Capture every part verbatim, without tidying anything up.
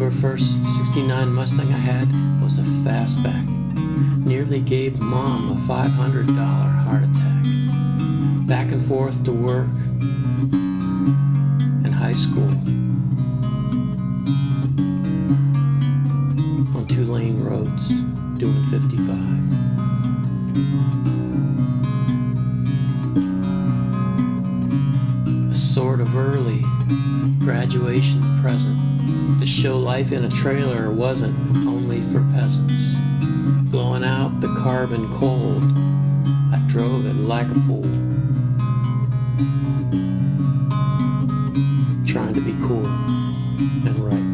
October first, sixty-nine Mustang I had was a fastback. Nearly gave Mom a five hundred dollars heart attack. Back and forth to work and high school on two-lane roads doing fifty-five. A sort of early graduation present to show life in a trailer wasn't only for peasants. Blowing out the carbon cold, I drove it like a fool, trying to be cool and right.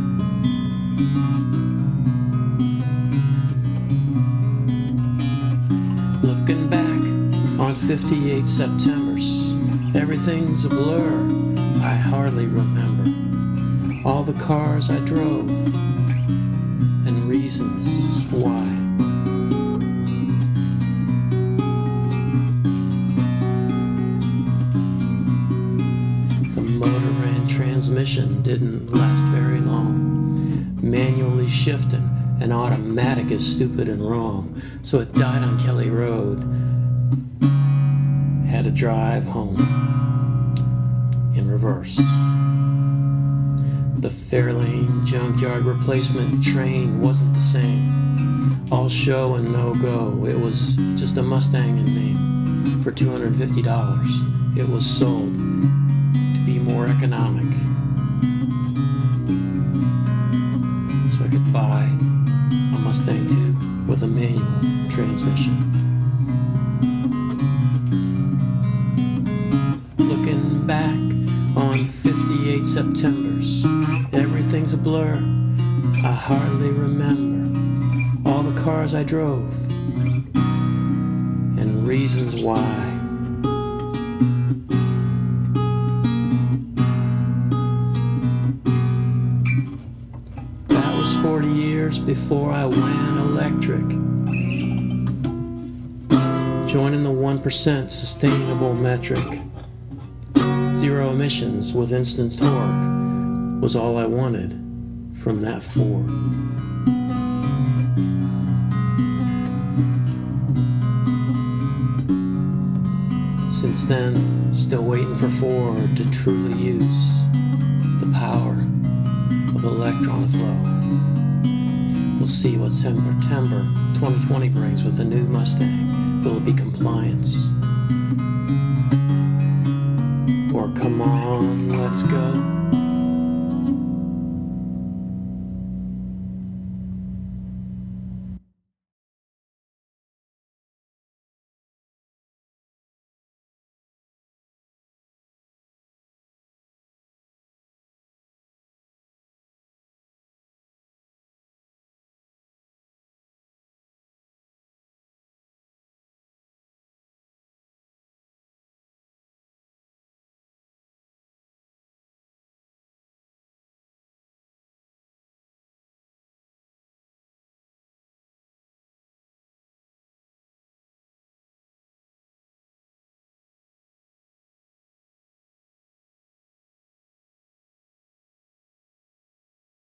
Looking back on fifty-eight Septembers, everything's a blur, I hardly remember all the cars I drove and reasons why. The motor and transmission didn't last very long. Manually shifting and automatic is stupid and wrong, so it died on Kelly Road. Had to drive home in reverse. The Fairlane junkyard replacement train wasn't the same. All show and no go. It was just a Mustang in name. For two hundred fifty dollars, it was sold to be more economic, so I could buy a Mustang two with a manual transmission. Looking back on fifty-eight Septembers, everything's a blur, I hardly remember all the cars I drove and reasons why. That was forty years before I went electric, joining the one percent sustainable metric. Zero emissions with instant torque was all I wanted from that Ford. Since then, still waiting for Ford to truly use the power of electron flow. We'll see what September twenty twenty brings with a new Mustang. Will it be compliance? Or come on, let's go.